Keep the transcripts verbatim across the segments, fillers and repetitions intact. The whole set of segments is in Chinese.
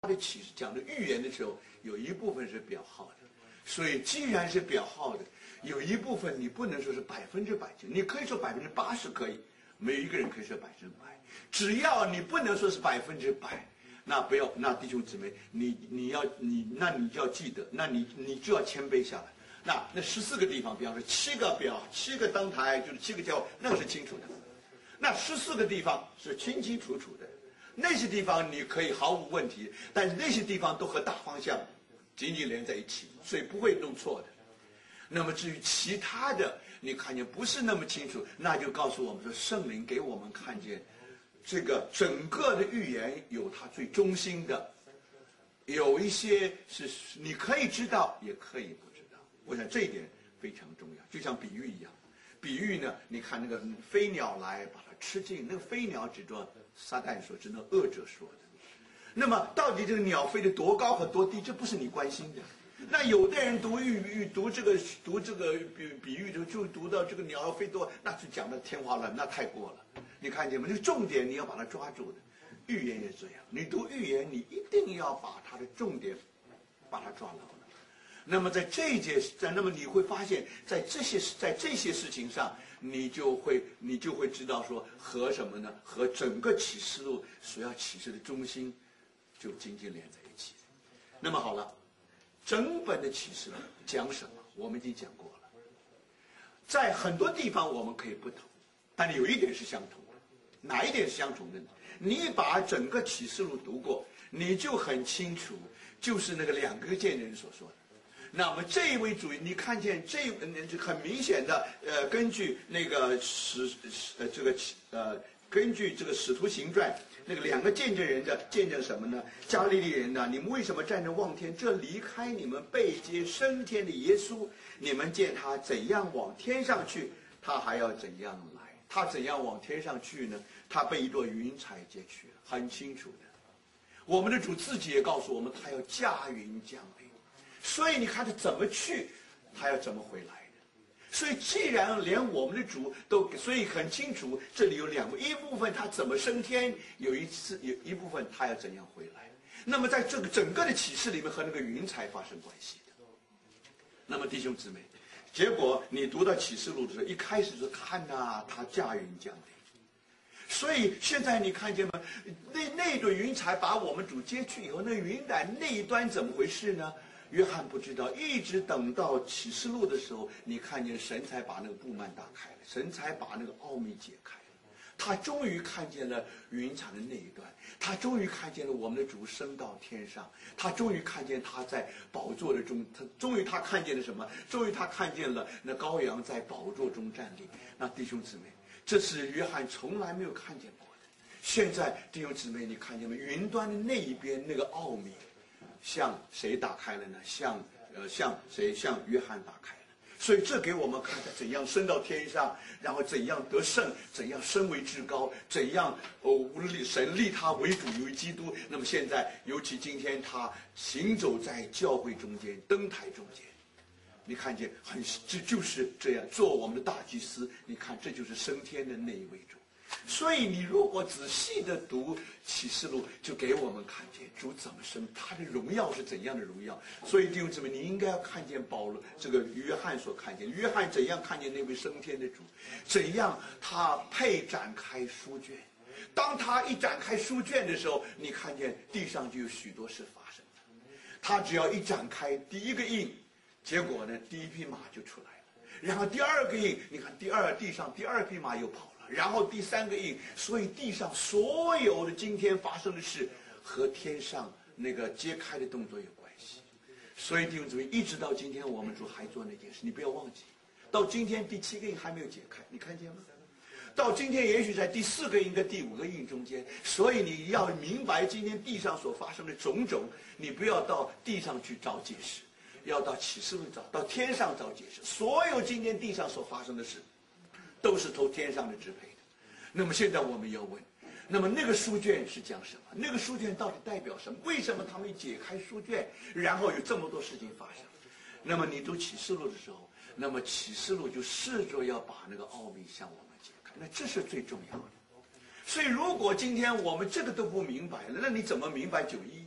他的启示讲的预言的时候，有一部分是表号的，所以既然是表号的，有一部分你不能说是百分之百准，你可以说百分之八十可以，没有一个人可以说百分之百，只要你不能说是百分之百，那不要，那弟兄姊妹，你你要你那你就要记得，那你你就要谦卑下来。那那十四个地方，比方说七个表，七个灯台，就是七个教，那个是清楚的。那十四个地方是清清楚楚的。那些地方你可以毫无问题，但是那些地方都和大方向紧紧连在一起，所以不会弄错的。那么至于其他的，你看见不是那么清楚，那就告诉我们说，圣灵给我们看见这个整个的预言有它最中心的，有一些是你可以知道，也可以不知道。我想这一点非常重要，就像比喻一样。比喻呢，你看那个飞鸟来把它吃尽，那个飞鸟指着撒旦说，指着恶者说的。那么到底这个鸟飞得多高和多低，这不是你关心的。那有的人读预预读这个读这个比比喻就就读到这个鸟要飞多，那就讲的天花乱，那太过了。你看见吗？这个重点你要把它抓住的。预言也这样，你读预言，你一定要把它的重点把它抓牢了。那么在这一件，在那么你会发现在这些在这些事情上，你就会你就会知道说和什么呢？和整个启示录所要启示的中心就紧紧连在一起。那么好了，整本的启示录讲什么？我们已经讲过了。在很多地方我们可以不同，但有一点是相同的。哪一点是相同的呢？你把整个启示录读过，你就很清楚，就是那个两个见证人所说的。那么这一位主，你看见这很明显的，呃，根据那个使呃这个呃根据这个使徒行传那个两个见证人的见证什么呢？加利利人呢，你们为什么站着望天？这离开你们背接升天的耶稣，你们见他怎样往天上去，他还要怎样来？他怎样往天上去呢？他被一朵云彩接去了，很清楚的。我们的主自己也告诉我们，他要驾云降临。所以你看他怎么去，他要怎么回来的。所以既然连我们的主都，所以很清楚，这里有两个，一部分他怎么升天，有一次有一部分他要怎样回来。那么在这个整个的启示里面和那个云彩发生关系的。那么弟兄姊妹，结果你读到启示录的时候，一开始是看呐、啊，他驾云降临。所以现在你看见吗？那那朵云彩把我们主接去以后，那云彩那一端怎么回事呢？约翰不知道，一直等到启示录的时候，你看见神才把那个布幔打开了，神才把那个奥秘解开了。他终于看见了云彩的那一段，他终于看见了我们的主升到天上，他终于看见他在宝座的中，他终于他看见了什么？终于他看见了那羔羊在宝座中站立。那弟兄姊妹，这是约翰从来没有看见过的。现在弟兄姊妹，你看见没？云端的那一边那个奥秘，向谁打开了呢？向呃向谁？向约翰打开了。所以这给我们看他怎样升到天上，然后怎样得胜，怎样升为至高，怎样哦神立他为主为基督。那么现在尤其今天他行走在教会中间，灯台中间，你看见很这就是这样做我们的大祭司。你看这就是升天的那一位主。所以你如果仔细的读启示录，就给我们看见主怎么升，他的荣耀是怎样的荣耀。所以弟兄姊妹，你应该要看见保罗这个约翰所看见，约翰怎样看见那位升天的主，怎样他配展开书卷。当他一展开书卷的时候，你看见地上就有许多事发生了。他只要一展开第一个印，结果呢，第一匹马就出来了。然后第二个印，你看第二地上第二匹马又跑了。然后第三个印，所以地上所有的今天发生的事和天上那个揭开的动作有关系。所以弟兄姊妹，一直到今天我们主还做那件事，你不要忘记，到今天第七个印还没有解开，你看见吗？到今天也许在第四个印跟第五个印中间。所以你要明白今天地上所发生的种种，你不要到地上去找解释，要到启示录找，到天上找解释。所有今天地上所发生的事都是投天上的支配的。那么现在我们要问，那么那个书卷是讲什么？那个书卷到底代表什么？为什么他们解开书卷，然后有这么多事情发生？那么你读启示录的时候，那么启示录就试着要把那个奥秘向我们解开，那这是最重要的。所以如果今天我们这个都不明白了，那你怎么明白九一一呢？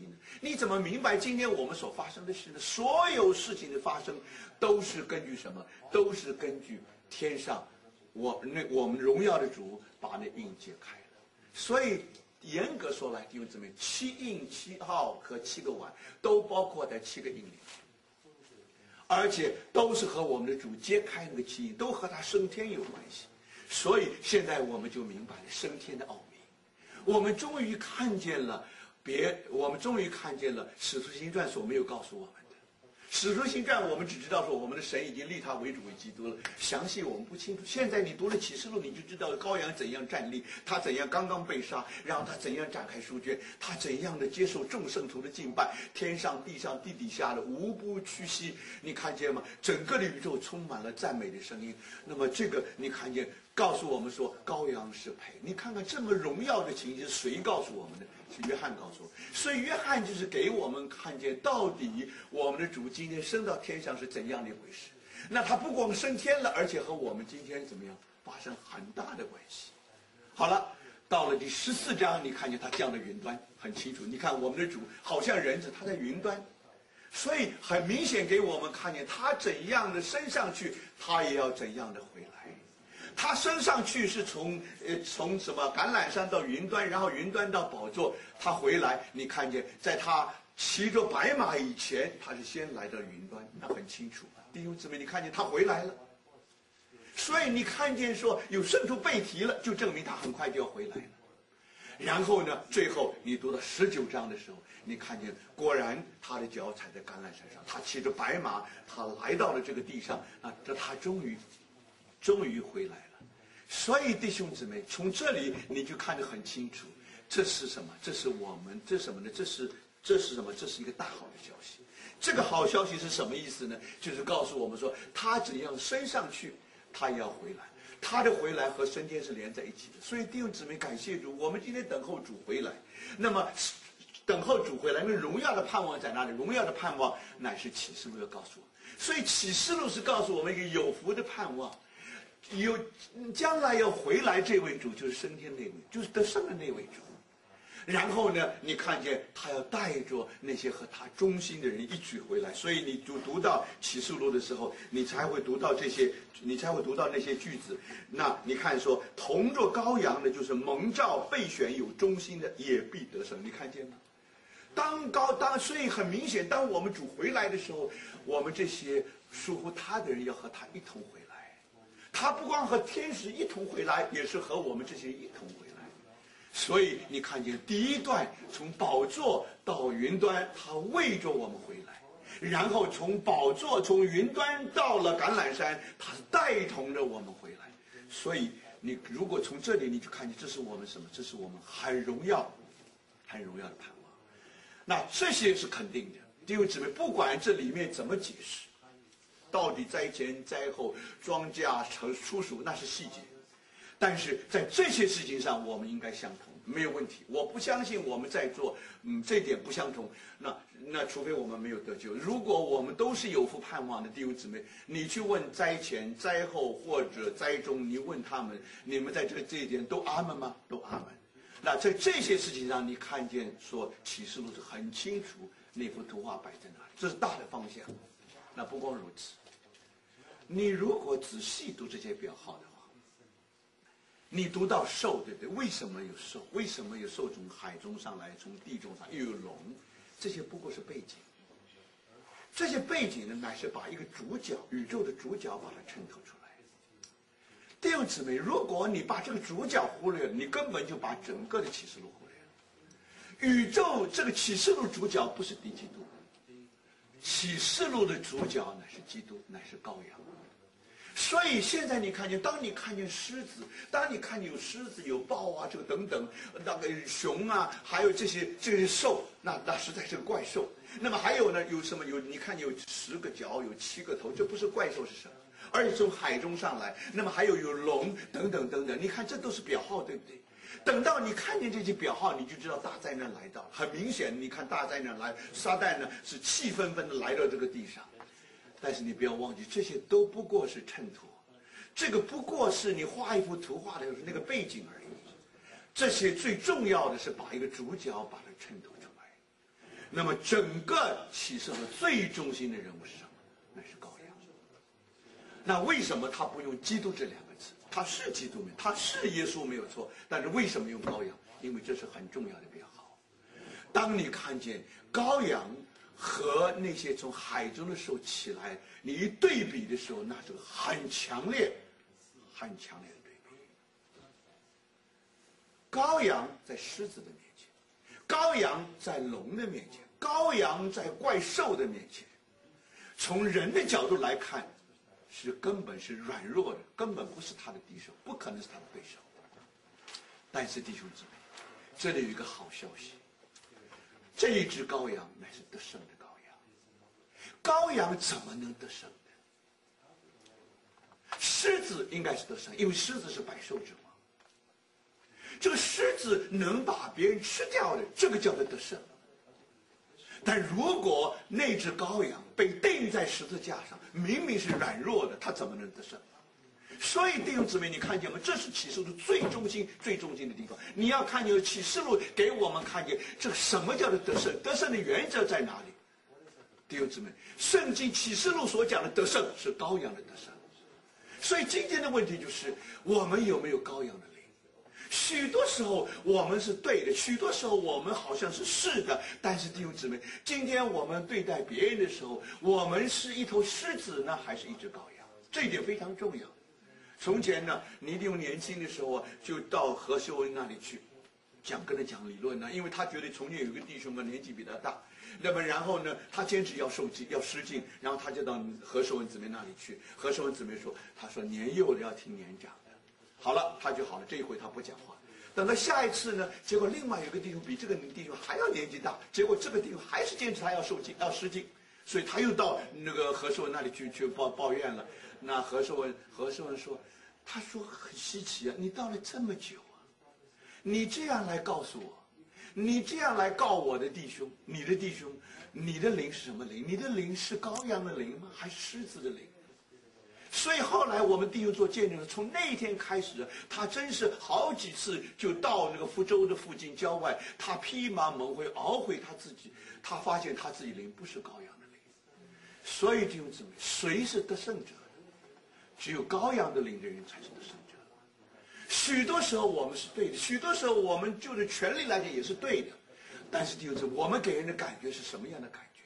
你怎么明白今天我们所发生的事呢？所有事情的发生，都是根据什么？都是根据天上，我那我们荣耀的主把那印解开了。所以严格说来，弟兄姊妹，七印、七号和七个碗都包括在七个印里，而且都是和我们的主揭开那个七印，都和他升天有关系。所以现在我们就明白了升天的奥秘，我们终于看见了。别，我们终于看见了《使徒行传》所没有告诉我们的。《使徒行传》我们只知道说我们的神已经立他为主为基督了，详细我们不清楚。现在你读了启示录，你就知道羔羊怎样站立，他怎样刚刚被杀，然后他怎样展开书卷，他怎样的接受众圣徒的敬拜，天上地上地底下的无不屈膝。你看见吗？整个的宇宙充满了赞美的声音。那么这个你看见，告诉我们说羔羊是配。你看看这么荣耀的情形，谁告诉我们的？是约翰告诉我。所以约翰就是给我们看见到底我们的主今天升到天上是怎样的一回事。那他不光升天了，而且和我们今天怎么样发生很大的关系。好了，到了第十四章，你看见他降了云端，很清楚。你看我们的主好像人子，他在云端，所以很明显给我们看见他怎样的升上去，他也要怎样的回来。他升上去是从呃从什么橄榄山到云端，然后云端到宝座，他回来，你看见在他骑着白马以前，他是先来到云端，那很清楚。弟兄姊妹，你看见他回来了，所以你看见说有圣徒被提了，就证明他很快就要回来了。然后呢，最后你读到十九章的时候，你看见果然他的脚踩在橄榄山上，他骑着白马，他来到了这个地上，啊，这他终于终于回来了。所以弟兄姊妹，从这里你就看得很清楚，这是什么？这是我们这是什么呢？这是这是什么？这是一个大好的消息。这个好消息是什么意思呢？就是告诉我们说，他怎样升上去，他也要回来。他的回来和升天是连在一起的。所以弟兄姊妹，感谢主，我们今天等候主回来。那么等候主回来，那荣耀的盼望在哪里？荣耀的盼望乃是启示录要告诉我们。所以启示录是告诉我们一个有福的盼望。有将来要回来这位主，就是升天那位，就是得胜的那位主。然后呢，你看见他要带着那些和他忠心的人一起回来。所以你读读到启示录的时候，你才会读到这些，你才会读到那些句子。那你看说，同着羔羊的，就是蒙召备选有忠心的，也必得胜。你看见吗？当高当，所以很明显，当我们主回来的时候，我们这些属乎他的人要和他一同回来。他不光和天使一同回来，也是和我们这些人一同回来。所以你看见第一段从宝座到云端，他为着我们回来，然后从宝座从云端到了橄榄山，他是带同着我们回来。所以你如果从这里你就看见，这是我们什么？这是我们很荣耀很荣耀的盼望。那这些是肯定的，弟兄姊妹，不管这里面怎么解释，到底灾前灾后庄稼成出熟，那是细节。但是在这些事情上，我们应该相同，没有问题。我不相信我们在做，嗯，这点不相同。那那除非我们没有得救。如果我们都是有福盼望的弟兄姊妹，你去问灾前、灾后或者灾中，你问他们，你们在这个这一点都阿门吗？都阿门。那在这些事情上，你看见说启示录是很清楚那幅图画摆在哪里，这是大的方向。那不光如此，你如果仔细读这些表号的话，你读到兽，对不对？为什么有兽？为什么有兽从海中上来，从地中上又有龙？这些不过是背景。这些背景呢，乃是把一个主角，宇宙的主角，把它衬透出来。弟兄姊妹，如果你把这个主角忽略了，你根本就把整个的启示录忽略了。宇宙这个启示录主角不是敌基督，启示录的主角乃是基督，乃是羔羊。所以现在你看见，当你看见狮子，当你看见有狮子、有豹啊，这个等等，那个熊啊，还有这些这些兽，那那实在是个怪兽。那么还有呢，有什么？有你看有十个脚，有七个头，这不是怪兽是什么？而且从海中上来。那么还有有龙等等等等，你看这都是表号，对不对？等到你看见这些表号，你就知道大灾难来到了。很明显，你看大灾难来，撒旦呢是气愤愤的来到这个地上。但是你不要忘记，这些都不过是衬托，这个不过是你画一幅图画的那个背景而已。这些最重要的是把一个主角把它衬托出来。 那么整个启示录最中心的人物是什么？那是羔羊。那为什么他不用基督这两个字？他是基督没，他是耶稣没有错，但是为什么用羔羊？因为这是很重要的编号。当你看见羔羊和那些从海中的时候起来，你一对比的时候，那是很强烈、很强烈的对比。羔羊在狮子的面前，羔羊在龙的面前，羔羊在怪兽的面前，从人的角度来看，是根本是软弱的，根本不是他的敌手，不可能是他的对手。但是弟兄姊妹，这里有一个好消息，这一只羔羊乃是得胜的羔羊。羔羊怎么能得胜呢？狮子应该是得胜，因为狮子是百兽之王。这个狮子能把别人吃掉的，这个叫做得胜。但如果那只羔羊被钉在十字架上，明明是软弱的，它怎么能得胜？所以弟兄姊妹，你看见吗？这是启示录最中心、最中心的地方。你要看见启示录给我们看见这个什么叫做得胜？得胜的原则在哪里？弟兄姊妹，圣经启示录所讲的得胜是羔羊的得胜。所以今天的问题就是，我们有没有羔羊的灵？许多时候我们是对的，许多时候我们好像是是的，但是弟兄姊妹，今天我们对待别人的时候，我们是一头狮子呢，还是一只羔羊？这一点非常重要。从前呢，倪弟兄年轻的时候啊，就到何秀恩那里去讲，跟他讲理论呢，因为他觉得从前有一个弟兄啊，年纪比他大，那么然后呢，他坚持要受敬，要失敬，然后他就到何秀恩姊妹那里去。何秀恩姊妹说，他说年幼的要听年长的。好了，他就好了，这一回他不讲话。等到下一次呢，结果另外有一个弟兄比这个弟兄还要年纪大，结果这个弟兄还是坚持他要受敬，要失敬，所以他又到那个何寿文那里去去抱抱怨了。那何寿文何寿文说，他说很稀奇啊，你到了这么久啊，你这样来告诉我，你这样来告我的弟兄，你的弟兄，你的灵是什么灵？你的灵是羔羊的灵吗？还是狮子的灵？所以后来我们弟兄做见证了，从那一天开始，他真是好几次就到那个福州的附近郊外，他披麻蒙灰熬回他自己，他发现他自己灵不是羔羊的灵。所以弟兄姊妹，谁是得胜者？只有羔羊的灵的人才是得胜者。许多时候我们是对的，许多时候我们就是权力来讲也是对的，但是弟兄姊妹，我们给人的感觉是什么样的感觉？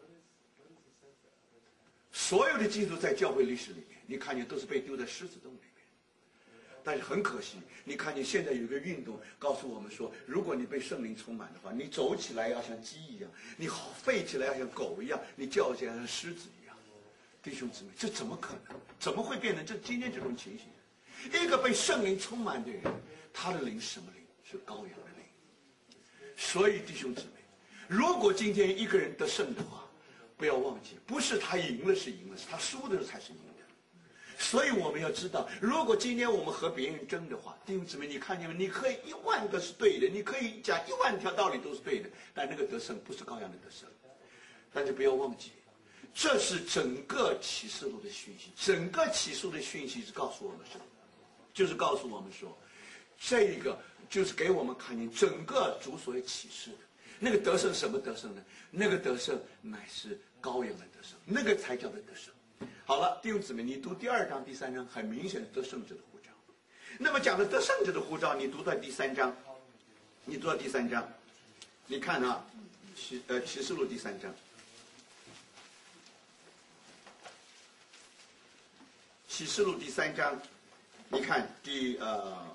所有的基督徒在教会历史里面，你看见都是被丢在狮子洞里面。但是很可惜，你看见现在有一个运动告诉我们说，如果你被圣灵充满的话，你走起来要像鸡一样，你好吠起来要像狗一样，你叫起来像狮子一样。弟兄姊妹，这怎么可能？怎么会变成这今天这种情形？一个被圣灵充满的人，他的灵是什么灵？是羔羊的灵。所以弟兄姊妹，如果今天一个人得胜的话，不要忘记，不是他赢了是赢了，是他输的才是赢的。所以我们要知道，如果今天我们和别人争的话，弟兄姊妹，你看见没？你可以一万个是对的，你可以讲一万条道理都是对的，但那个得胜不是羔羊的得胜。但是不要忘记，这是整个启示录的讯息，整个启示录的讯息是告诉我们什么？就是告诉我们说，这个就是给我们看见整个主所启示的。那个得胜什么得胜呢？那个得胜乃是羔羊的得胜，那个才叫做得胜。好了，弟兄姊妹，你读第二章、第三章，很明显的得胜者的呼召。那么讲的得胜者的呼召，你读到第三章，你读到第三章，你看啊，启呃启示录第三章，启示录第三章，你看第呃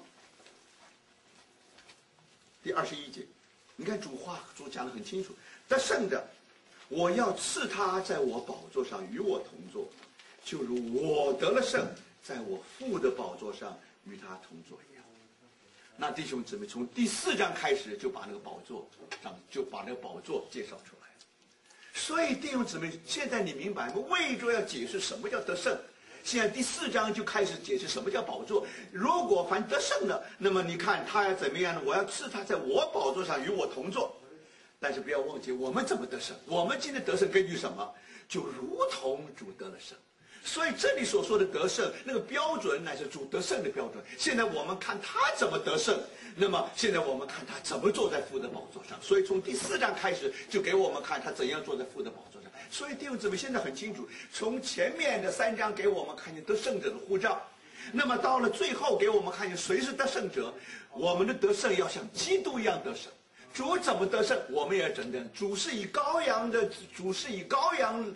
第二十一节。你看主话主讲得很清楚，得胜的，我要赐他在我宝座上与我同坐，就如我得了胜，在我父的宝座上与他同坐一样。那弟兄姊妹，从第四章开始就把那个宝座上就把那个宝座介绍出来了。所以弟兄姊妹，现在你明白吗？为着要解释什么叫得胜，现在第四章就开始解释什么叫宝座。如果凡得胜的，那么你看他要怎么样呢？我要赐他在我宝座上与我同坐。但是不要忘记，我们怎么得胜？我们今天得胜根据什么？就如同主得了胜。 所以这里所说的得胜，那个标准乃是主得胜的标准。现在我们看他怎么得胜，那么现在我们看他怎么坐在父的宝座上。所以从第四章开始就给我们看他怎样坐在父的宝座上。所以弟兄姊妹现在很清楚，从前面的三章给我们看见得胜者的呼召，那么到了最后给我们看见谁是得胜者，我们的得胜要像基督一样得胜。主怎么得胜，我们也怎样。主是以羔羊的，主是以羔羊